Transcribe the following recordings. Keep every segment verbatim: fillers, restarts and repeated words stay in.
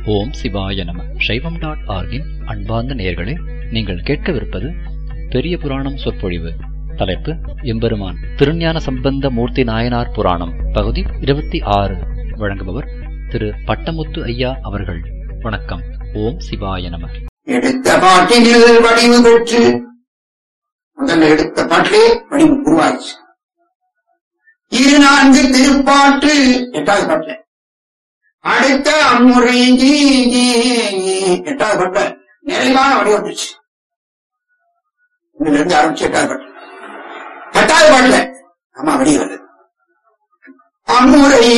ஓம் சிவாய நம. சைவம் டாட் ஆர்கின் அன்பார்ந்த நேயர்களே, நீங்கள் கேட்கவிருப்பது பெரிய புராணம் சொற்பொழிவு. தலைப்பு எம்பெருமான் திருஞான சம்பந்த மூர்த்தி நாயனார் புராணம், பகுதி இருபத்தி ஆறு. வழங்குபவர் திரு பட்டமுத்து ஐயா அவர்கள். வணக்கம். ஓம் சிவாய நம. எடுத்த பாட்டில் வடிவு பெற்று முதல்ல எடுத்த பாட்டிலே வடிவு உருவாச்சு. இரு நான்கு திருப்பாட்டு எட்டாவது பாட்டுல அடுத்த அம்முறை எட்டாவது பாட்டுல நிறைவான வடிவட்டுச்சு. இதுல இருந்து ஆரம்பிச்சு எட்டாவது பாட்டு எட்டாவது பாட்டுல ஆமா வடி வருது. அம்முறை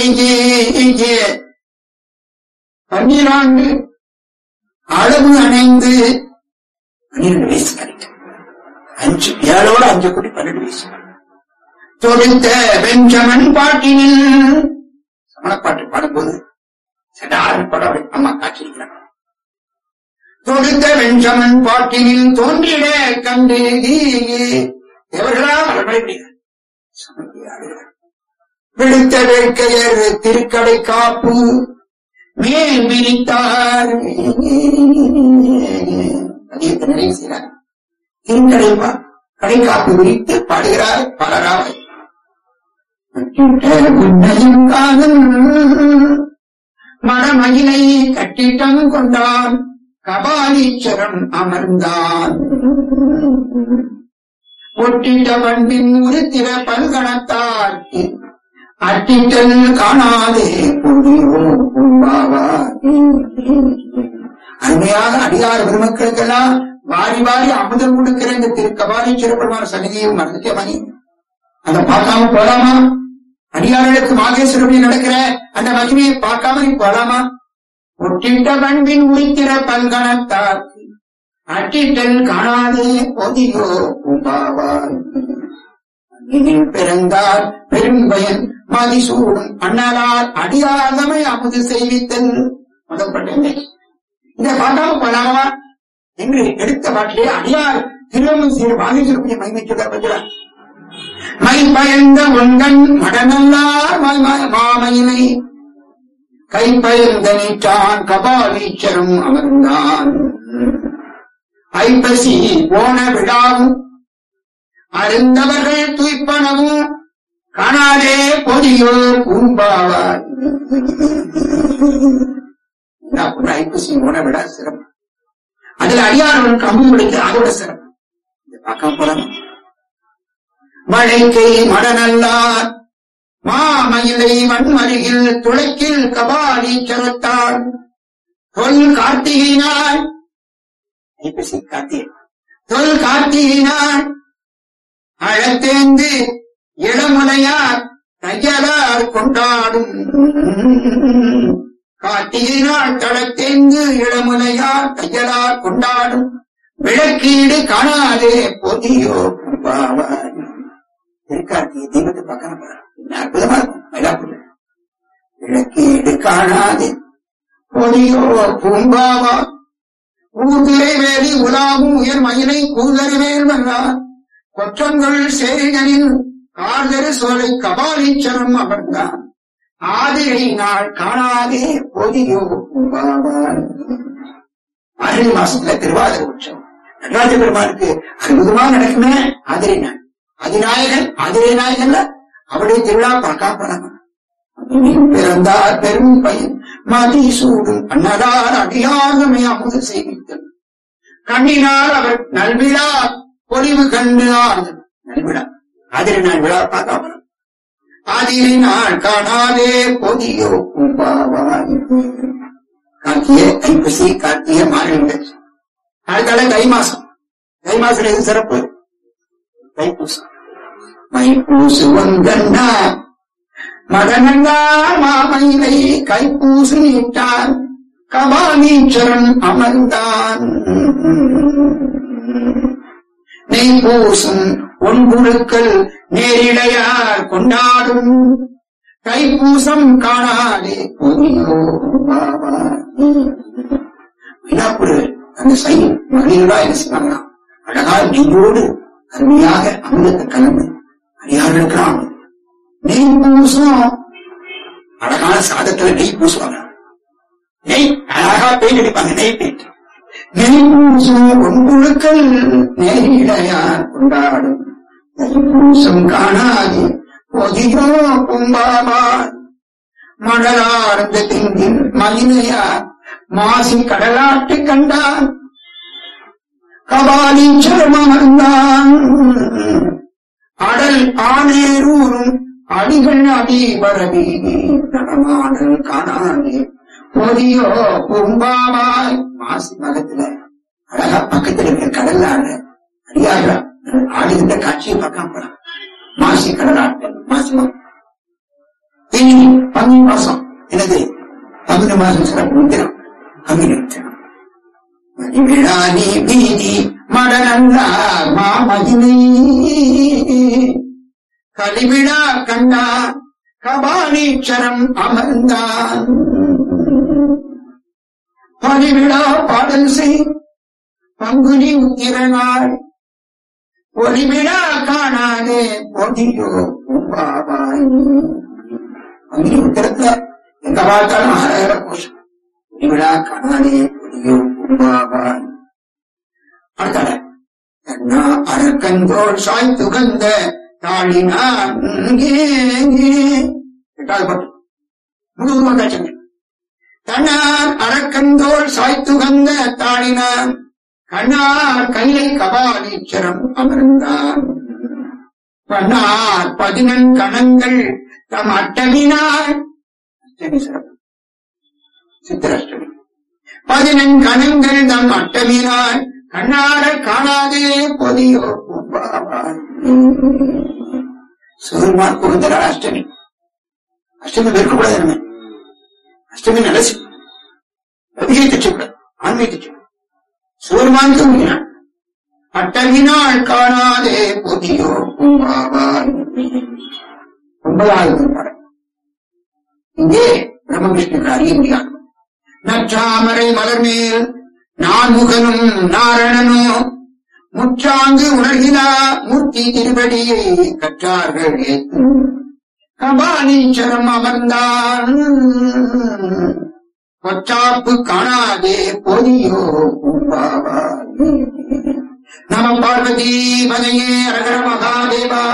பன்னிரண்டு அளவு அணைந்து பன்னிரண்டு வயசு கிடைக்கும். அஞ்சு ஏழோட அஞ்சு கோடி பன்னெண்டு வயசு தொடுத்த பெஞ்சமன் பாட்டினில் சமணப்பாட்டு பாடும்போது சடாறு படம் அம்மா காட்சிக்கிறாங்க. தொடுத்த வெஞ்சமன் பாட்டினில் தோன்றிட கண்டு எவர்களா வரப்படுகிறார். விடுத்த வேட்கையர் திருக்கடை காப்பு மேல் விரித்தார். நிறைவு செய்கிறார். திருக்கடை கடை காப்பு விரித்து பாடுகிறார். பலராய் மடமயிலை கட்டிட்டம் கொண்டான் கபாலீச்சரம் அமர்ந்தான். ஒட்டிட்ட வண்டின் ஒரு திற பல்கணத்தார் அட்டிட்டல் காணாதே அருமையாக அடியார் பெருமக்களுக்கெல்லாம் வாரி வாரி அமுதம் கொடுக்கிற இந்த திரு கபாலீச்சர பெருமான சன்னிதியும் மறந்துட்டே மணி அதை பார்க்காம போலாமா? அடியார்களுக்கு மாகேஸ்வரப்படி நடக்கிற அந்த மகிமையை பார்க்காம நீ போலாமா? ஒட்டிட்ட பண்பின் உரித்திர பல்கணத்தார் அட்டிட்டல் காணாதே பொதியோ பூபாவார். பிறந்தார் பெரும் பயன் மதிசூடும் அண்ணலார் அடியார்தமை அமுது செய்வித்தல். முதற்பட்ட இதை பார்க்காம போலாமா என்று எடுத்த பாட்டிலே அடியார் திருவம் சீர் மாகேஸ்வரப்படி மகிமை சொல்ல மை பயந்த உண்கண் மடநல்லார் மாமையினை கை பயந்த நீட்டான் கபாலீச்சரும் அமர்ந்தான். ஐப்பசி போன விழாவும் அருந்தவர்கள் துய்ப்பனவும் காணாதே பொதியோ பூம்பாவார். ஐப்பசி போன விழா சிறப்பு. அதில் அடியார்கள் கம்பு முடிக்க அதோட சிறப்பு. பார்க்க போறாங்க. மழைக்கை மடநல்லார் மாமயிலை வன்மருகில் துளைக்கில் கபாலீச்சரத்தாள் தொல் கார்த்திகையினாள் ஐப்பசி கார்த்திகை தொல் கார்த்திகையினாள் அழத்தேந்து இளமுலையார் தையலார் கொண்டாடும். கார்த்திகையினாள் தளத்தேந்து இளமுலையார் தையலார் கொண்டாடும். விளக்கீடு காணாதே பொதியோ பூம்பாவார். திருக்கார்த்திகை தீபத்தை பார்க்க அற்புதமா இருக்கும். மயிலாப்பூர் விளக்கீடு காணாதே பொதியோ பூம்பாவா. ஊதுரை வேலி உலாவும் உயர் மயிலை கூதறிவேல் வந்தார். கொற்றங்கள் சேரிகளில் கார்தரு சோலை கபாலீச்சரம் அமர்ந்தான். ஆதிரை நாள் காணாதே பொதியோ பூம்பாவார். ஆறு மாசத்துல திருவாதிரை உற்சவம் நடராஜ பெருமானுக்கு அற்புதமா நடக்குமே. ஆதிரை நாள் அதிநாயகன் ஆதிரை நாயகன்ல அவருடைய திருவிழா பார்க்காப்படாம பிறந்தார் பெரும் பயன் மதிசூடும் அன்னதார் அடியார்தமை அமுது செய்வித்தல். கண்ணினால் அவர் நல்விழா பொலிவு கண்டு ஆர்ந்தல். நல்விழா ஆதிரை நாள் விழா பார்க்காம ஆதிரை நாள் காணாதே பொதியோ பூம்பாவார். கார்த்திகை ஐப்பசி கார்த்திகை மாறி அடுத்தால தை மாசம். தை மாசம் எது சிறப்பு? தைப்பூசம். மைப்பூசு வந்தன்னா மகனங்கார் மாமயிலை கைப்பூசு நீட்டார் கபாலீச்சரன் அமர்ந்தான். நெய்பூசும் ஒன்புழுக்கள் நேரிடையார் கொண்டாடும். கைப்பூசம் காணாதே பொதியோ பூம்பாவார். மயிலாப்பூர் அந்த சைன் மகளிரா என்ன செய்வாங்களா? அழகா நெய்யோடு அருமையாக அமிர்தத்தை கலந்து அடியார்களுக்கிறான். நெய் பூசும் அழகான சாதத்துல நெய் பூசுவாங்க. நெய் அழகா பெயிண்ட் அடிப்பாங்க, நெய் பெயிண்ட். நெய்பூசும் ஒன்புழுக்கள் நெய்யிடையார் கொண்டாடும் நெய்பூசம் காணாது பொதியோ கும்பாமான் மணலார்ந்த திங்கின் மலினையார் மாசி கடலாட்டு கண்டான் கபாலீச்சரம் அமர்ந்தான் அடல் ஆனேரூரும் அடிகள் அடி வரவி நடமாடல் காணாது பொதியோ கும்பாவாய். மாசி மகத்துல அழகா பக்கத்தில் இருக்கிற கடல்ல அடியாக ஆடுகின்ற காட்சியை பார்க்காம போறான். மாசி கடலாட்டம் மாசி மகம். இனி பங்குனி மாசம் எனது பங்குனி மாசம் சிறப்பு உத்திரம் பங்குனி உத்திரம் விழானி வீதி மடனந்தார் மாமகினை கலிவிழா கண்டார் கபாலீச்சரம் அமர்ந்தான் பலிவிழா பாடல் செய் பங்குனி உத்திரனாள் ஒளிவிழா காணாதே பொதியோ கும்பாவாய். பங்குனி உத்திரத்துல எங்க பார்த்தாலும் ஆறாயிர கோஷம். ஒளிவிழா காணாதே பொதியோ கும்பாவாய். அடுத்த கண்ணா அரக்கந்தோள் சாய் துகந்த தாளினான் எட்டாவது பாட்டு முழுவதுமா காட்சிங்க. தன்னார் அரக்கந்தோள் சாய்த்துகந்த தாளினான் கண்ணார் கையை கபாலீச்சரம் அமர்ந்தான் பன்னார் பதினெண் கணங்கள் தம் அட்டமினார். அஷ்டமி சிறப்பு சித்திரஷ்டமி. பதினெண் கணங்கள் தம் அட்டமினார் கண்ணார காணாதே பொதியோ கும்பாவாய். சிவருமான் குழந்தரால் அஷ்டமி. அஷ்டமி வெறுக்கக்கூடாது. அஷ்டமி நல்லசி அதிகை தச்சக்கூடாது, ஆண்மை தச்சக்கூடாது. சிவருமான் தூங்கினான் அட்டமினாள் காணாதே பொதியோ கும்பாவாய். ஒன்பதாவது பாடல். இங்கே பிரம்ம விஷ்ணுக்கு அறிய முடியாது. நற்றாமரை மலர்மேல் நான்முகனும் நாரணனோ முற்றாங்கு உணர்கிலா மூர்த்தி திருவடியை கற்றார்கள் கபாலீச்சரம் அமர்ந்தான் பொற்றாப்பு காணாதே பொதியோ கும்பாவாய். நம பார்வதி பதையே அரகர மகாதேவா.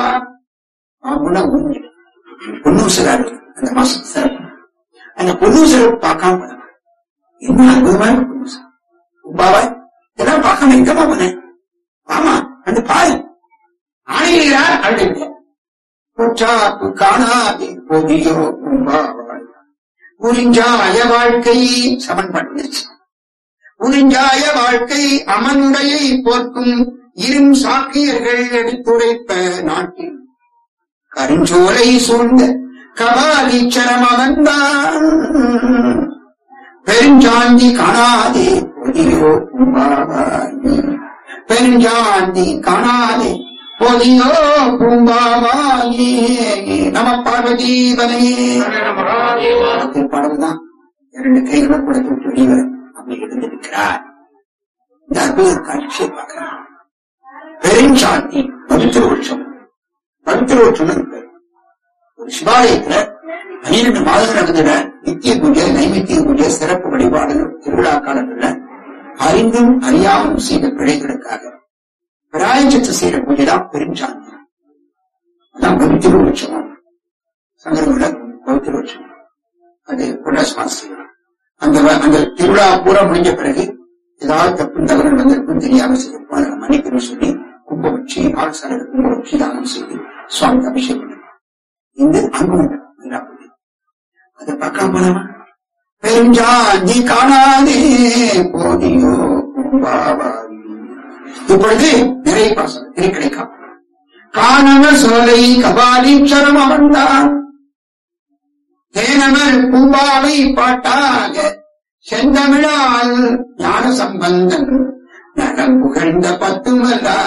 பொன்னூசரார் அந்த மாசம் சார் அந்த பொன்னூசரை பார்க்காம என்ன அற்புதமான பொன்னூசர் கும்பாவாய். இதெல்லாம் பார்க்காம எங்கம்மா போனேன்? ஆமா அந்த பாய் ஆணையிறார் அப்படின்னு பொற்றாப்பு காணாதே பொதியோ கும்பாவாய். உறிஞ்சாய வாழ்க்கை சமன் பண்ணிடுச்சு. உறிஞ்சாய வாழ்க்கை அமனுடையை போர்க்கும் இரும் சாக்கியர்கள் எடுத்துரைப்ப நாட்டில் கருஞ்சோலை சூழ்ந்த கபாலீச்சரம் அமர்ந்தான் பெருஞ்சாந்தி காணாதே பொதியோ கும்பாவாய். பெருஞ்சாந்தி காணாதே பொதியோ கும்பாவாயே. நம பார்வதி பதையே. பாடல்தான் இரண்டு கைகளை கொடுத்து விட்டு வெளிவர் அப்படி எழுந்திருக்கிறார். இந்த அற்புத காட்சியை பார்க்கிறார். பெருஞ்சாந்தி பவித்திர உற்சவம். பவித்திர உற்சவம் ஒரு சிவாலயத்துல பன்னிரண்டு மாதம் நடந்துட நித்திய பூஜை நைமித்திய பூஜை சிறப்பு வழிபாடுகள் திருவிழா காலங்கள்ல அறிந்தும் அறியாமல் செய்த பிழைகளுக்காக பிராயச்சித்து செய்யற பூஜைதான் பெருஞ்சாந்தி. அதான் பவித்திர உற்சவம். சங்கரங்கள பவித்திர உற்சவம் அது புரட்டாசி மாசம். அந்த அந்த திருவிழா பூரா முடிஞ்ச பிறகு ஏதாவது தப்பு தவறுகள் வந்திருக்கும் தெரியாம செய்ய மன்னிக்கணும் சொல்லி கும்ப வச்சு ஆள் சாலை கும்ப வச்சு தானம் செய்து சுவாமிக்கு அபிஷேகம் பண்ணணும். இந்த அன்பு அதை பார்க்காம போனவா பெருஞ்சாந்தி காணாதே போதியோ கும்பாவாய். இப்பொழுது நிறைய பாசனம் திருக்கடைக்காம். காணவர் சோலை கபாலீச்சரம் அமர்ந்தான் தேனவர் பூம்பாவை பாட்டாக செந்தமிழால் ஞான சம்பந்தன் நலம் புகழ்ந்த பத்துமல்லா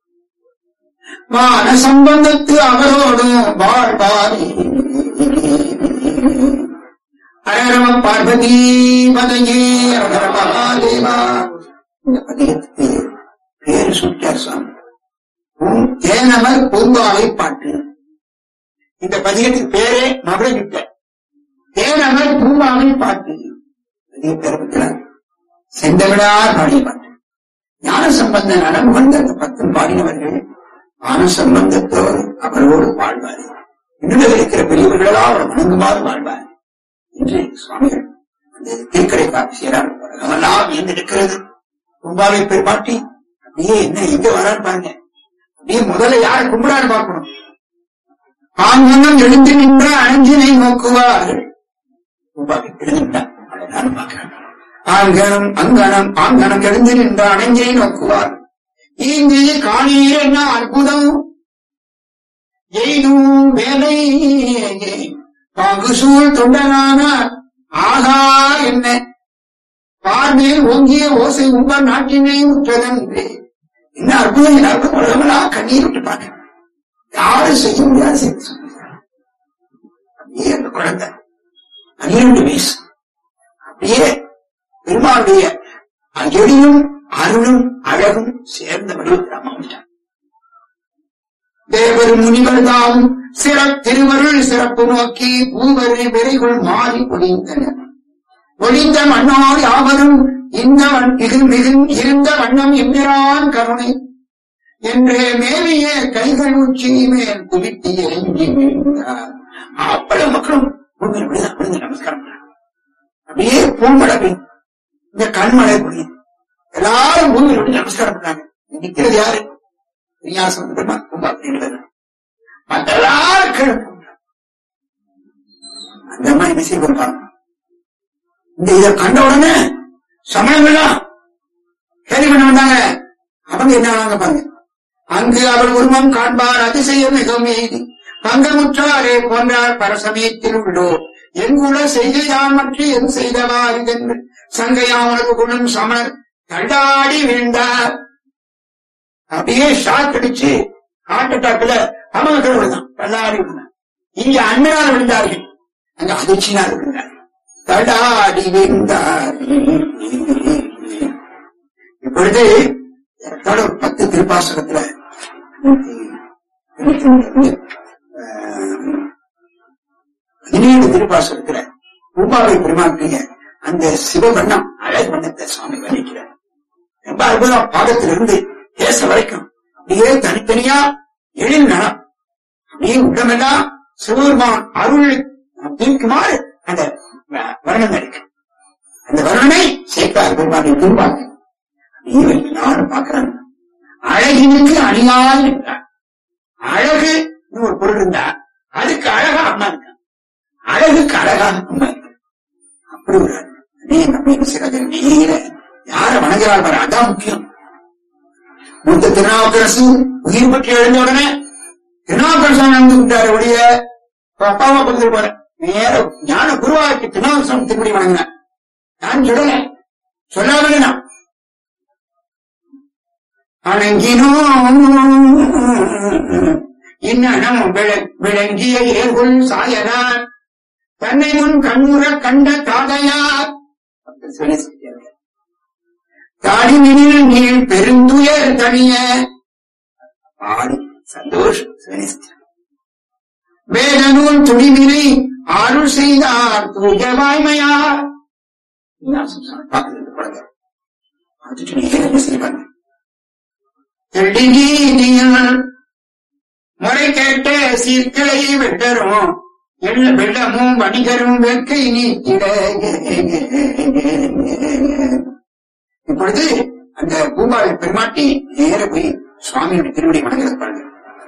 மான சம்பந்தத்து அவரோடும் வாழ்வாரி. அரகரம பார்வதி பதையே அரகர மகாதேவா. இந்த பதியத்துக்கு பேரு சுட்டார் சுவாமி. தேனவர் பூம்பாவை பாட்டு. இந்த பதியத்துக்கு பேரே மகளிர் தேனவர் பூம்பாவை பாட்டு. பெரிய பெருமைக்கிறார். செந்தமிழார் பாடிய பாட்டு ஞான சம்பந்த நலம் வந்த அந்த பத்தும் பாடினவர்கள் ஞான சம்பந்தத்தோடு அவரோடு வாழ்வார். இன்னும் இருக்கிற பெரியவர்களெல்லாம் அவர் வணங்குமாறு வாழ்வார் என்று சுவாமிகள் அந்த திருக்கடை காப்பி செய்யறார். உலகமெல்லாம் எந்திருக்கிறது கும்பாவை பெருமாட்டி அப்படியே என்ன எங்க வரான்னு பாருங்க. அப்படியே முதல்ல யாரை கும்பிடான்னு பார்க்கணும். ஆங்கனம் எழுந்து நின்ற அஞ்சினை நோக்குவார்கள். கும்பாவை எழுந்துட்டார் அழகான பார்க்கிறாங்க. ஆங்கனம் அங்கனம் ஆங்கனம் எழுந்து நின்ற அணைஞ்சினை நோக்குவார். இங்கு காணீர் என்ன அற்புதம் எய்தும் வேலை பாகுசூழ் தொண்டனான ஆகா என்ன பார்மேல் ஓங்கிய ஓசை உங்கள் நாட்டினை உற்றதென்று. என்ன அற்புதம் எல்லாருக்கும் உலகமெல்லா கண்ணீர் விட்டு பார்க்க யாரும் செய்ய முடியாது செய்ய சொல்லுகிறார். அப்படியே அந்த குழந்தை பன்னிரண்டு வயசு அப்படியே பெருமாளுடைய எழிலும் அருளும் அழகும் சேர்ந்த வடிவத்தில் தேவர் முனிவர் தாம் சிற திருவருள் சிறப்பு நோக்கி பூவரு விரைகள் மாறி பொழிந்தனர். ஒளிந்த மண்ணோர் யாவரும் இந்த இருந்த வண்ணம் எம்பிரான் கருணை என்றே மேலிய கைகள் உச்சி மேல் குவித்து இறங்கி விழுந்தார். அப்பள மக்களும் விழுந்து நமஸ்காரம் அப்படியே பூமழை இந்த கண்மழை பொழியும். எல்லாரும் பூமியில் விட்டு நமஸ்காரம் பண்ணாங்க. நிற்கிறது யாரு? விஞ்ஞாசம் மற்ற எல்லாரும் கீழே அந்த மாதிரி விஷயம் இருப்பாங்க. இந்த இதை கண்ட உடனே சமயங்கள்லாம் கேள்வி பண்ண வந்தாங்க. அவங்க என்ன ஆனாங்க பாருங்க. அங்கு அவர் உருவம் காண்பார் அதிசயம் மிகவும் எய்தி பங்கமுற்றாரே போன்றார் பரசமயத்தில் உள்ளோர் எங்குள்ள செய்கையான் மற்ற என் செய்தவா என்று சங்கையாமனது குணம் சமர் தண்டாடி வீழ்ந்தார். அப்படியே ஷாக் அடிச்சு ஹார்ட் அட்டாக்ல அவங்க விழுந்தான் தள்ளாடி விழுந்தான். இங்க அன்மையால் விழுந்தார்கள், அங்க அதிர்ச்சினால் விழுந்தார்கள். தடாடி வீழ்ந்தார். இப்பொழுது ஒரு பத்து திருப்பாசகத்துல பதினேழு திருப்பாசகத்துல பூபாவை பெருமாட்டிய அந்த சிவவண்ணம் அழகு வண்ணத்தை சுவாமி வர்ணிக்கிறார். ரொம்ப அற்புதம். பாதத்திலிருந்து பேச வரைக்கும் அப்படியே தனித்தனியா எழில் நலம் அப்படியே உடமெல்லாம் சிவபெருமான் அருள் தீர்க்குமாறு அந்த வர்ணம் இருக்கு. அந்த வர்ணனை சேர்க்கார் பெருமானை திரும்பாங்க எல்லாரும் பார்க்கிறாங்க. அழகினுக்கு அணியால் இருக்கிறார். அழகு ஒரு பொருள் இருந்தா அதுக்கு அழகா அம்மா இருக்க, அழகுக்கு அழகாக அம்மா இருக்கு. அப்படி ஒரு நேர யார வணங்குறாள் பாரு, அதான் முக்கியம். மூத்த திருநாவுக்கரசு உயிர் பற்றி எழுந்த உடனே திருநாவுக்கரசன் நடந்து விட்டாரு. ஒழிய அப்பாவா பகுதியில் போற நேர ஞான குருவாக்கு திருநாவுக்கரசன் திருப்படி வணங்கினார். நான் சொல்லல சொல்லாமலே நான் அணங்கினோ இன்னும் விளங்கிய ஏர்கொள் சாயனார் தன்னை முன் கண்முற கண்ட தாதையார் தாடினில் நீள் பெருந்துயர் தனிய ஆடி சந்தோஷம். வேதநூல் துணிவினை ஆருள் செய்தார் தூய வாய்மையார். முறை கேட்ட சீர்கிளை வெட்டரும் எள்ள வெள்ளமும் வணிகரும் வேட்கை நீக்கிட. இப்பொழுது அந்த பூபாவை பெருமாட்டி நேர போய் சுவாமியுடைய திருவடி வணங்குறது.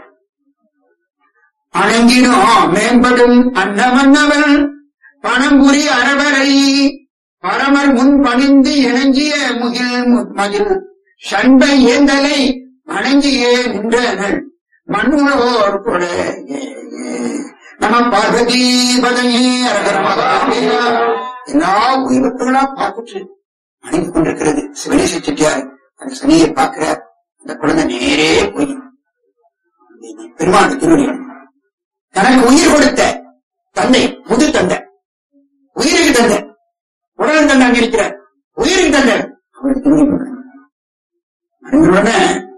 அணங்கினோம் மேம்படும் அன்னமன்னவன் பணம்புரி அறவரை பரமர் முன் பணிந்து இணங்கிய முகில் மகிழ் சண்பை ஏந்தலை வணங்கியே நின்றனர் மண்ணுளோர் கொட. நம்ம பார்வதி பதனி அரகரமாக எல்லா உயிரத்துகளா பார்த்துட்டு வணங்கி கொண்டிருக்கிறது. சிவனேச செட்டியார் அந்த சனியை பார்க்கிற அந்த குழந்தை நேரே போய் பெருமாள் திருவடி தனக்கு உயிர் கொடுத்த தந்தை, புது தந்தை, உயிருக்கு தந்தை, உடல் தந்தை அங்க இருக்கிறார், உயிருக்கு தந்தை அவருக்கு திருவடி உடனே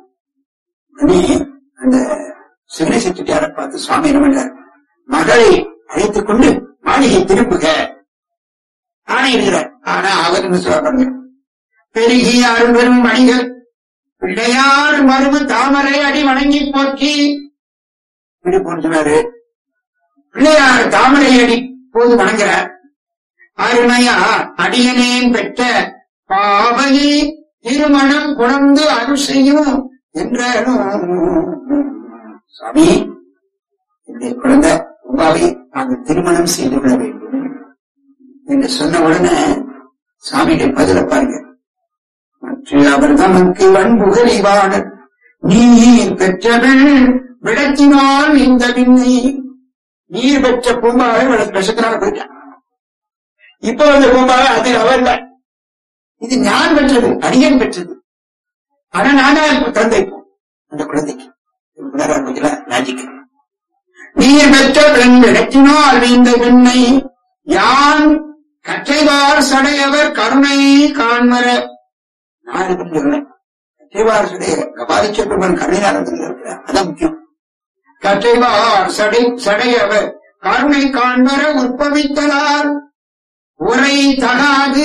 அந்த சிவனேச செட்டியாரை பார்த்து சுவாமி என்ன மகளை அழைத்துக் கொண்டு மாளிகை திருப்புக ஆணையிடுகிறார். ஆனா திருமணம் சொல்றாங்க. பெருகிய அரும்பெரும் வணிகர் பிள்ளையார் மருவு தாமரை அடி வணங்கி போக்கி இப்படி போன்றாரு. பிள்ளையார் தாமரை அடி போது வணங்குறார். அருமையா அடியனேன் பெற்ற பாவையை திருமணம் குணர்ந்து அருள் செய்யும் என்றாலும் சாமி என்னுடைய குழந்தை உபாவை நாங்கள் திருமணம் செய்து கொள்ள வேண்டும் என்று சொன்ன உடனே சாமியுடைய பதில பாருங்க. அவர் தமக்கு வன்புகழிவாளர் நீர் பெற்றவள் விடத்தினால் இந்த விண்ணை நீர் பெற்ற பூம்பாவை அவளுக்கு விஷத்தினால போயிட்டான். இப்ப வந்த பூம்பாவை அது அவள் தான். இது ஞான் பெற்றது, அடியன் பெற்றது. ஆனா நானா தந்தைப்போம் அந்த குழந்தைக்கு லாஜிக். நீர் பெற்ற பெண் விடத்தினால் இந்த விண்ணை யான் கற்றைவார் சடையவர் கருணை காண்மர. நான் இருக்கு சொல்றேன். கற்றைவார் சடைய கபாலிச்ச பெருமான் கருணையாளர் இருக்கிறார். அதான் முக்கியம். கற்றைவார் சடை சடையவர் கருணை காண்பர உற்பவித்தலார் உரை தகாது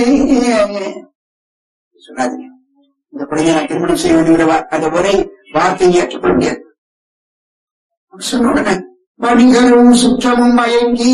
சொல்லாதீங்க. இந்த பிள்ளைய நான் திருமணம் செய்ய வேண்டிய அந்த உரை வார்த்தையை ஏற்றுக்கொள்ள முடியாது. சொன்ன உடனே வணிகரும் சுற்றமும் மயங்கி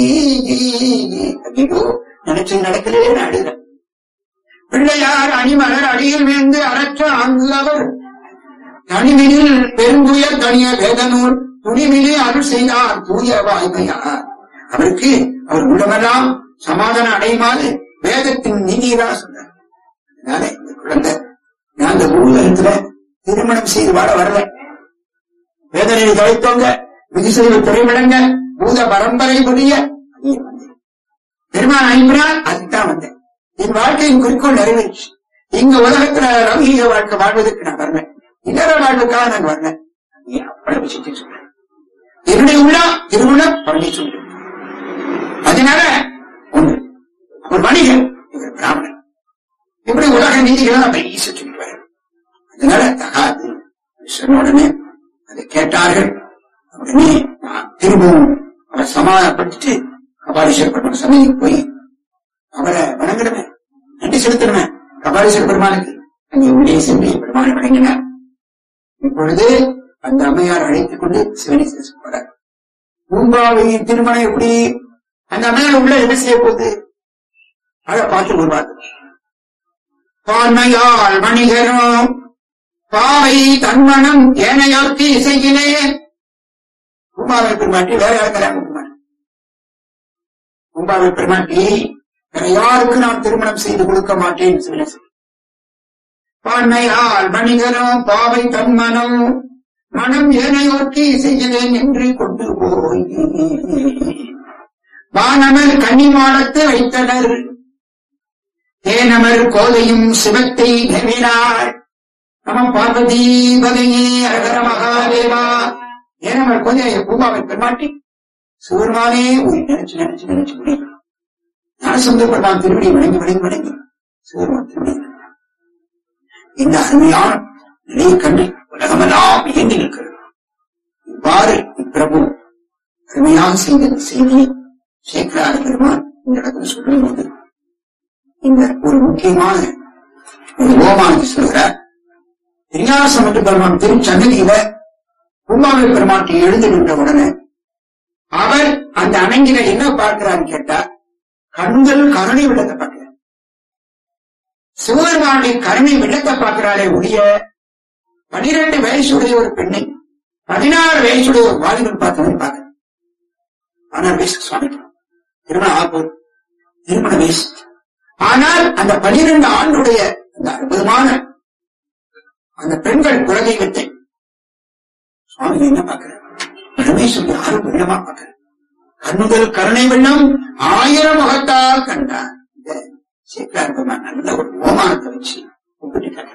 நினைச்சது நடக்கலே நாடுகிறேன். பிள்ளையார் அணிமலர் அடியில் வீழ்ந்து அறற்ற ஆங்குள்ளவர் தனிமினில் பெருந்துயர் தனிய வேதனூர் துணிமிலே அருள் செய்தார் தூய வாய்மையார். அவருக்கு அவர் உள்ளமெல்லாம் சமாதானம் அடையுமாறு வேதத்தின் நீதியா சொன்னார். அதனால இந்த குழந்தை நான் அந்த ஊழலத்துல திருமணம் செய்து வாழ வரல. வேதனையை தொலைத்தோங்க, விதிசெய்வ துறைவிடங்க, பூத பரம்பரை புரிய பெருமான் அனுப்பினால் அதுதான் வந்தேன். என் வாழ்க்கையின் குறிக்கோள் நிறைவேற்று. இங்க உலகத்துல லௌகீக வாழ்க்கை வாழ்வதற்கு நான் வரல, இதர வாழ்வுக்காக நான் வரல. அவ்வளவு விஷயத்தை சொல்றேன். என்னுடைய உள்ளா திருவிழா பள்ளி சொல்றேன். அதனால ஒன்று ஒரு மனிதன், இவர் பிராமணன், இப்படி உலக நீதிகளை அப்படி சொல்லிட்டு. அதனால தகாது சொன்ன உடனே அதை கேட்டார்கள். உடனே திரும்பவும் அவரை சமாதானப்படுத்திட்டு கபாலீஸ்வர பெருமான சமயம் போய் அவரை வணங்கிடுவேன், நன்றி செலுத்திடுவேன் கபாலீஸ்வர பெருமானுக்கு. அங்கே உள்ளே சென்று பெருமானை வணங்கினார். இப்பொழுது அந்த அம்மையார் அழைத்துக் கொண்டு சிவனி போறார். பூம்பாவையின் திருமணம் எப்படி அந்த அம்மையார் உள்ள என்ன செய்ய போகுது அதை பார்த்து வருவார். பான்மையால் வணிகரும் பாவை தன்மணம் ஏனையோர்க்கு இசையினேன். பூம்பாவை பெருமாட்டி வேற யாரும் கல்யாணம் பண்ண மாட்டேன். பூம்பாவை பெருமாட்டி வேற யாருக்கு நான் திருமணம் செய்து கொடுக்க மாட்டேன். பான்மையால் வணிகரும் பாவை தன்மனம் மனம் ஏனையோர்க்கு இசையினேன் என்று கொண்டு போய் வானமர் கன்னிமாடத்து வைத்தனர். தேனமர் கோதையும் சிவத்தை நெவினார். நம பார்வதி பதையே அகர மகாதேவா. ஏனமர் கோதையை பூமாவை பெருமாட்டி சிவருமானே நினைச்சு நினைச்சு நினைச்சு முடியும். ஞானசமுத்திர பெருமான் திருவடி வணங்கி வணங்கி வணங்கி சிவருமான் திருவடி இந்த அருமையான நிலையை கண்டு உலகமெல்லாம் இயங்கி நிற்கிறது. இவ்வாறு இப்பிரபு அருமையாக செய்த செய்தியை சேக்கராத பெருமான் இந்த இடத்துல சொல்லும்போது இந்த ஒரு முக்கியமான ஒரு ஓமானத்தை சொல்கிறார். திருஞானசமுத்திர பெருமான் திருச்சன்னதியில பூமாவை பெருமாட்டி எழுந்து நின்ற உடனே அவர் அந்த அணங்கில என்ன பார்க்கிறான்னு கேட்டா கண்கள் கருணை விடத்தை பார்க்கிறார். சிவபெருமானுடைய கருணை விடத்தை பார்க்கிறாரே ஒழிய பனிரெண்டு வயசுடைய ஒரு பெண்ணை பதினாறு வயசுடைய ஒரு வாலிபன் பார்த்தவன் பார்க்க பதினாறு வயசு சுவாமி திருமணம் ஆகும் திருமண வயசு. ஆனால் அந்த பனிரெண்டு ஆண்டுடைய அந்த அற்புதமான அந்த பெண்கள் குலகை வித்தை சுவாமி என்ன பார்க்கிறார்? பரமேஸ்வரன் யாரும் வெள்ளமா பார்க்கிறார். கண்ணுதல் கருணை வெள்ளம் ஆயிரம் முகத்தால் கண்டார். இந்த சேக்கரார் நல்ல ஒரு ஓமானத்தை வச்சு ஒப்பிட்டு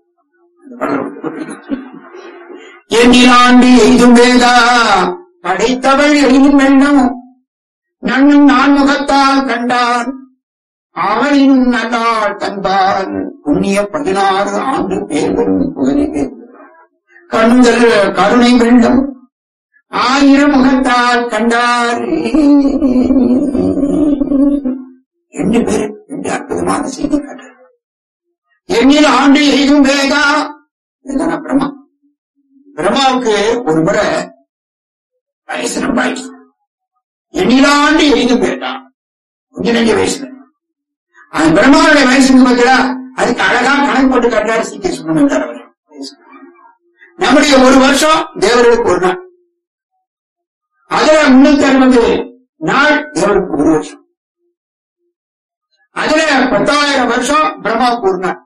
எண்ணிலாண்டு எய்தும் வேதா படைத்தவள் எய்தும் வெள்ளம் நன்னும் நான் முகத்தால் கண்டான் அவளின் நல்லாள் தன்பால் புண்ணிய பதினாறு ஆண்டு பேரும் புகழே கண்கள் கருணை வெள்ளம் ஆயிரம் முகத்தால் கண்டார். ரெண்டு பேரு ரெண்டு அற்புதமான செய்தி காட்டுறாரு. எண்ணில் ஆண்டு எய்தும் வேதா, இதுதான் பிரம்மா. பிரம்மாவுக்கு ஒரு முறை வயசு ரொம்ப ஆயிடுச்சு. எண்ணிலாண்டு எய்தும் வேதா, கொஞ்சம் நெஞ்ச வயசுல. அந்த பிரம்மாவுடைய வயசுக்கு பார்த்தா அதுக்கு அழகா கணக்கு போட்டு காட்டுறாரு சி கே சுப்பிரமணியன் அவர். நம்முடைய ஒரு வருஷம் தேவர்களுக்கு ஒரு நாள், அதுல முன்னூத்தி அறுபது நாள் தேவருக்கு ஒரு வருஷம், அதுல பத்தாயிரம் வருஷம் பிரம்மாவுக்கு ஒரு நாள்,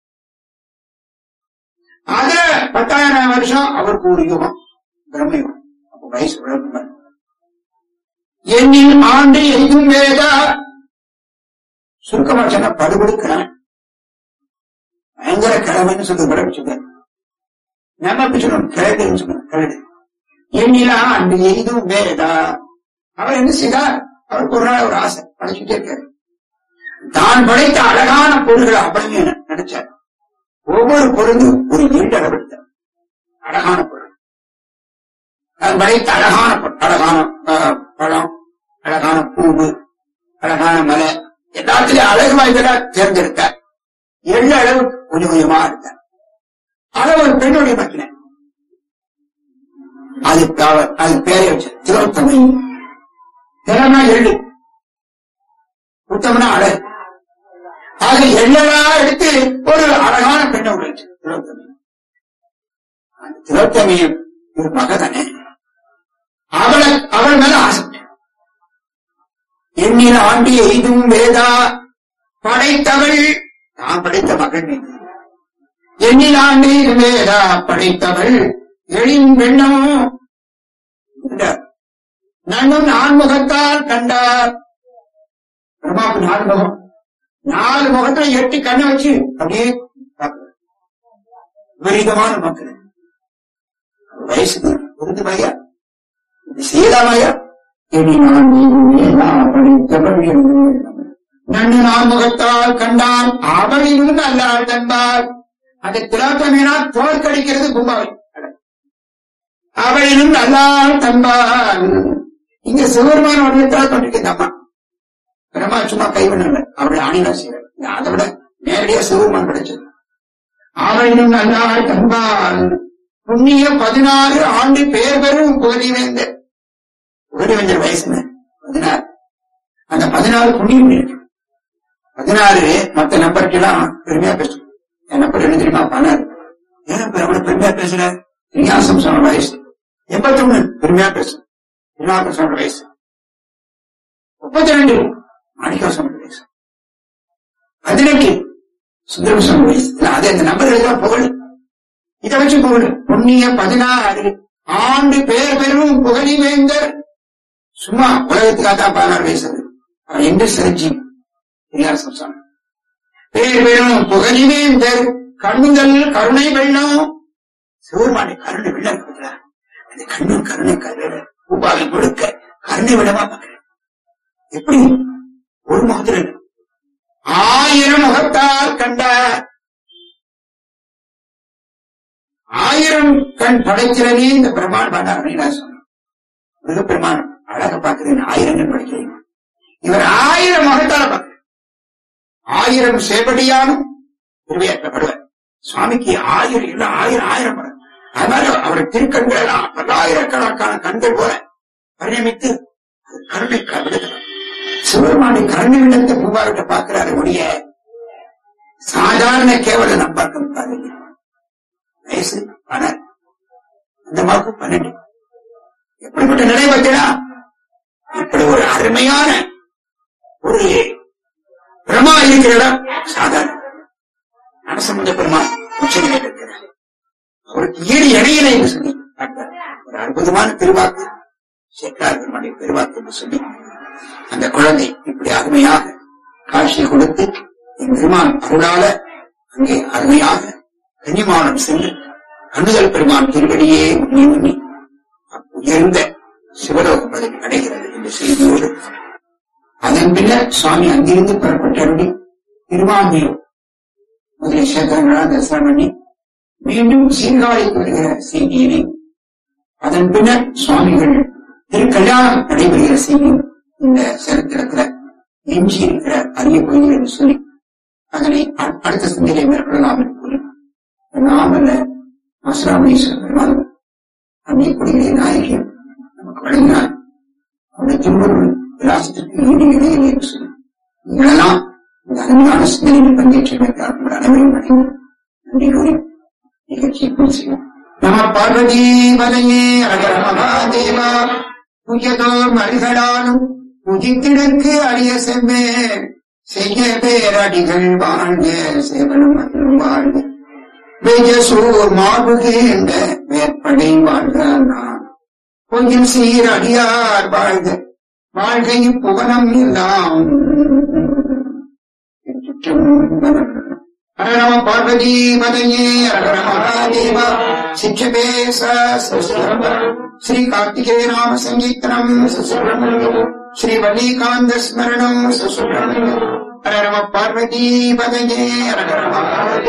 அதுல பத்தாயிரம் வருஷம் அவருக்கு ஒரு யுகம் பிரம்மயுகம். அப்ப வயசு விளக்கம் எண்ணில் ஆண்டு எய்தும் வேதா. சுருக்கமா சொன்ன படுபடுக்கிறான், பயங்கர கிழமைன்னு சொல்லி பரப்பிச்சுக்க. நம்ம எப்படி சொல்லணும், கிழடுன்னு சொல்லணும். கிழடு எண்ணிலா ஆண்டு எய்தும் வேதா. அவர் என்ன செய்தார், அவருக்கு ஒரு நாள் ஒரு ஆசை படைச்சுட்டே இருக்காரு. தான் படைத்த அழகான பொருள்களை அப்படியே நினைச்சார். ஒவ்வொரு பொருளும் ஒரு நீண்ட அளவெடுத்தார். அழகான பொருள், தான் படைத்த அழகான பொருள், அழகான பழம், அழகான பூவு, அழகான மலை, எல்லாத்திலையும் அழகு வாய்ந்தெல்லாம் தேர்ந்தெடுத்தார். எள்ள அளவு கொஞ்சம் கொஞ்சமா எடுத்தார். அளவு ஒரு பெண்ணுடைய மக்கின, அது அது பேரை வச்ச திலோத்தமை. திறனா எள்ளு, உத்தமனா அழகு. ஆக எள்ளலா எடுத்து ஒரு அழகான பெண்ணை உடைச்சு திலோத்தமை. அந்த திலோத்தமையும் ஒரு மகதானே, அவளை அவள் மேல ஆசை. எண்ணில் ஆண்டி எய்தும் வேதா, படைத்தவள் நான் படைத்த மகன். எண்ணில் ஆண்டி வேதா படைத்தவள் எழின் பெண்ணும் நன்னும் நான்முகத்தால் கண்டார். பிரம்மாவுக்கு நாலு முகம், நாலு முகத்துல எட்டு கண்ணை வச்சு அப்படியே விபரீதமான மக்கள். வயசுக்கு புரிந்து பையா சீதாமையா நன்னு நான்முகத்தால் கண்டான் அவளிலும் அல்லாள் தன்பாள். அந்த திலோத்தமையினா தோற்கடிக்கிறது கும்பாவை. அவளிலும் அல்லாள் தன்பாள். இங்க சிவருமான வடிவத்தால் கொண்டிருக்கிறது அம்மா. பிரம்மா சும்மா கைவிடல, அவருடைய ஆணிலா செய்யற. அதை விட நேரடியா சிவருமான் கிடைச்சது. அவளிலும் அல்லாள் தன்பாள். புண்ணிய பதினாறு ஆண்டு பெயர் பெறும் புகழிவேந்தர். புகழிவேந்தர் வயசுல பதினாறு. அந்த பதினாறு புண்ணியம் இருக்கு. பதினாறு மத்த நம்பருக்கெல்லாம் பெருமையா பேசும். என் நம்பர் என்ன தெரியுமா, பதினாறு. ஏன் எவ்வளவு பெருமையா பேசுற, விநியாசம் சொன்ன வயசு. எண்பத்தி ஒண்ணு பெருமையா பேசும், விநாயகர் சொன்ன வயசு. முப்பத்தி ரெண்டு மாணிக்கா சொன்ன வயசு. பதினெட்டு சுந்தரம் சொன்ன வயசு. அது அந்த நம்பர்கள் புகழ், இதை வச்சு புகழ். புண்ணிய பதினாறு ஆண்டு பெயர் பெறும் புகழிவேந்தர். சும்மா உலகத்துக்காகத்தான் பதினாறு வயசு. அவன் என்று சிரஞ்சி பேர் பெறும் புகழிவேந்தர் கண்ணுதல் கருணை வெள்ளம். சிவருமானை கருணை வெள்ளம் இருக்கிறார். அந்த கண்ணு கருணை கருணை பூபாவை கொடுக்க கருணை விடமா பார்க்கிறேன். எப்படி ஒரு முகத்தில் ஆயிரம் முகத்தால் கண்டார். ஆயிரம் கண் படைக்கிறனே இந்த பிரமாணம் பண்ணார். சொன்ன மிக பிரமாணம் அழக பார்க்கிறேன், ஆயிரம் கண் படைக்கிறேன். இவர் ஆயிரம் முகத்தால பார்க்கிறேன். ஆயிரம் சேவடியாலும் உருவையாற்றப்படுவார். சுவாமிக்கு ஆயிரம் இல்ல ஆயிரம் ஆயிரம் படம். அதனால அவரை திருக்கண்கள் எல்லாம் பல்லாயிரக்கணக்கான கண்கள் போல பரிணமித்து கருணை விடுகிறார். சிவருமானை கருணை விடத்தை பூபாவிட்ட பார்க்கிறாரு ஒழிய சாதாரண கேவல நம்பாக்கம் பாருங்க. வயசு பன்னெண்டு, அந்த மாக்கு பன்னெண்டு. எப்படிப்பட்ட நிலை பார்த்தீங்கன்னா, இப்படி ஒரு அருமையான ஒரு பிரமா இருக்கிற இடம் சாதாரண நரசமுத பெருமா உச்ச நிலை இருக்கிறார். அவருக்கு ஈடு இணையில என்று சொல்லி ஒரு அற்புதமான திருவாக்கு சேக்கரார் பெருமானுடைய பெருவாக்கு என்று சொல்லி அந்த குழந்தை இப்படி அருமையாக காட்சியை கொடுத்து என் பெருமான் அருளால அங்கே அருமையாக கன்னிமாவனம் சென்று கண்ணுதல் பெருமான் திருவடியே உண்ணி உண்ணி உயர்ந்த சிவலோக பதவி அடைகிறது என்ற செய்தியோடு அதன் பின்னர் சுவாமி அங்கிருந்து புறப்பட்டபடி திருவாந்தியூர் முதலிய சேத்திரங்களா தரிசனம் பண்ணி மீண்டும் சீர்காழிக்கு வருகிற செய்தியினை, அதன் பின்னர் சுவாமிகள் திருக்கல்யாணம் நடைபெறுகிற செய்தியும் இந்த சரித்திரத்துல எஞ்சி இருக்கிற அரிய கோயில் என்று சொல்லி அதனை அடுத்த சிந்தனை மேற்கொள்ளலாம் என்று கூறி நாமல்ல ஆசிராமேஸ்வரர் பெருமாள் அன்னை குடிகளை நாயகி நமக்கு வழங்கினார். அவருடைய திருவருள் விலாசத்திற்கு ஈடு இடையிலே என்று சொல்லி நீங்களெல்லாம் இந்த அருமையான சிந்தனையில் பங்கேற்றிருக்கிறார். உங்கள் அனைவரையும் வழங்கி நன்றி கூறி நிகழ்ச்சியை பூர்த்தி செய்வோம். நம பார்வதி பதையே அழகர மகாதேவா புயதோர் மறிகளாலும் புதித்திடற்கு அரிய செவ்வே செய்ய பேரடிகள் வாழ்க சேவனம் அருள் வாழ்க வேஜசூர் மார்புகேண்ட வேற்படை வாழ்க நான் கொஞ்சம் சீர் அடியார் வாழ்க வாழ்கை புவனம் எல்லாம் நம பார்வதி பதையே அழகர மகாதேவா சிக்ஷபே ஸ்ரீ கார்த்திகே நாம சங்கீர்த்தனம் சுசுப்ரமணியம் ஸ்ரீ வல்லிகாந்த ஸ்மரணம் சுசுப்ரமணியம். ஹர நம பார்வதி பதையே அழகர மகாதேவா.